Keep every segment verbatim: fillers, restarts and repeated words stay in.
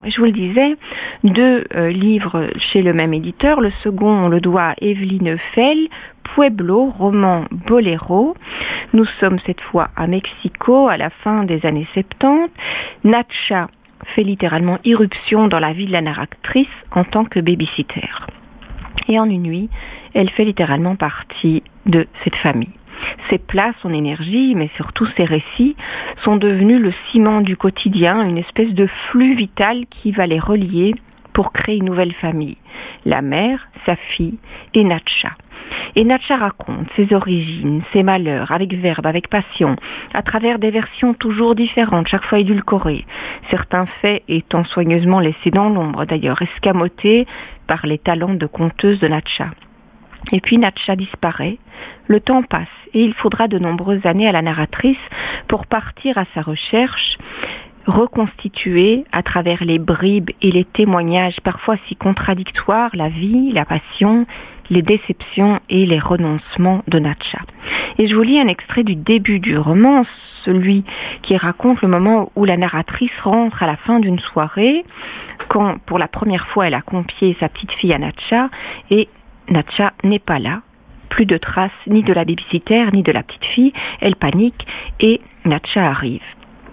Je vous le disais, deux euh, livres chez le même éditeur. Le second, on le doit à Evelyn Eufel, Pueblo, roman boléro. Nous sommes cette fois à Mexico, à la fin des années soixante-dix. Natcha fait littéralement irruption dans la vie de la narratrice en tant que babysitter. Et en une nuit, elle fait littéralement partie de cette famille. Ses plats, son énergie, mais surtout ses récits, sont devenus le ciment du quotidien, une espèce de flux vital qui va les relier pour créer une nouvelle famille. La mère, sa fille et Natcha. Et Natcha raconte ses origines, ses malheurs, avec verbe, avec passion, à travers des versions toujours différentes, chaque fois édulcorées. Certains faits étant soigneusement laissés dans l'ombre, d'ailleurs escamotés par les talents de conteuse de Natcha. Et puis Natcha disparaît, le temps passe et il faudra de nombreuses années à la narratrice pour partir à sa recherche, reconstituer à travers les bribes et les témoignages parfois si contradictoires la vie, la passion, les déceptions et les renoncements de Natcha. Et je vous lis un extrait du début du roman, celui qui raconte le moment où la narratrice rentre à la fin d'une soirée, quand pour la première fois elle a confié sa petite fille à Natcha et Natcha n'est pas là, plus de traces ni de la babysitter ni de la petite fille, elle panique et Natcha arrive.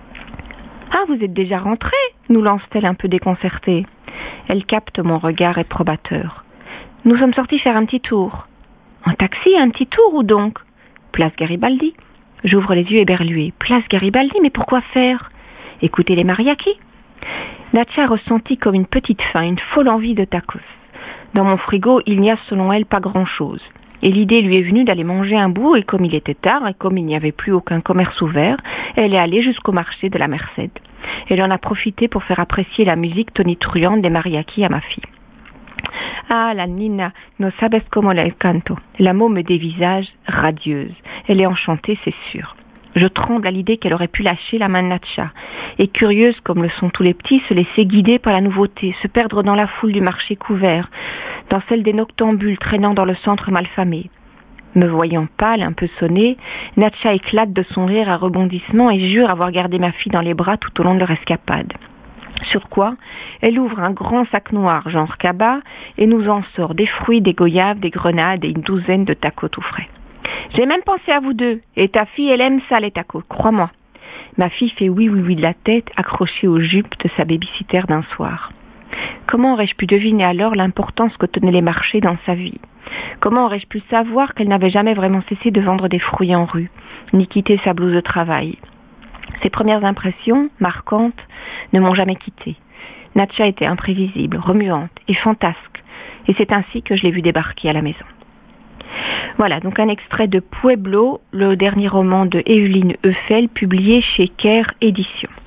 « Ah, vous êtes déjà rentrée ?» nous lance-t-elle un peu déconcertée. Elle capte mon regard réprobateur. « Nous sommes sortis faire un petit tour. »« En taxi, un petit tour, où donc ?»« Place Garibaldi. » J'ouvre les yeux éberlués. « Place Garibaldi, mais pourquoi faire ?»« Écouter les mariachis. » Natcha ressentit comme une petite faim, une folle envie de tacos. Dans mon frigo, il n'y a selon elle pas grand-chose. Et l'idée lui est venue d'aller manger un bout, et comme il était tard, et comme il n'y avait plus aucun commerce ouvert, elle est allée jusqu'au marché de la Merced. Elle en a profité pour faire apprécier la musique tonitruante des mariachis à ma fille. Ah, la Nina, no sabes como le canto. La mot me dévisage, radieuse. Elle est enchantée, c'est sûr. Je tremble à l'idée qu'elle aurait pu lâcher la main de Natcha, et curieuse comme le sont tous les petits, se laisser guider par la nouveauté, se perdre dans la foule du marché couvert, dans celle des noctambules traînant dans le centre malfamé. Me voyant pâle, un peu sonnée, Natcha éclate de son rire à rebondissement et jure avoir gardé ma fille dans les bras tout au long de leur escapade. Sur quoi, elle ouvre un grand sac noir, genre cabas, et nous en sort des fruits, des goyaves, des grenades et une douzaine de tacos tout frais. J'ai même pensé à vous deux, et ta fille, elle aime ça, les tacos, crois-moi. Ma fille fait oui, oui, oui de la tête, accrochée aux jupes de sa babysitter d'un soir. Comment aurais-je pu deviner alors l'importance que tenaient les marchés dans sa vie? Comment aurais-je pu savoir qu'elle n'avait jamais vraiment cessé de vendre des fruits en rue, ni quitté sa blouse de travail? Ses premières impressions, marquantes, ne m'ont jamais quittée. Natcha était imprévisible, remuante et fantasque, et c'est ainsi que je l'ai vue débarquer à la maison. Voilà, donc un extrait de Pueblo, le dernier roman de Evelyn Eufel, publié chez Kerr Éditions.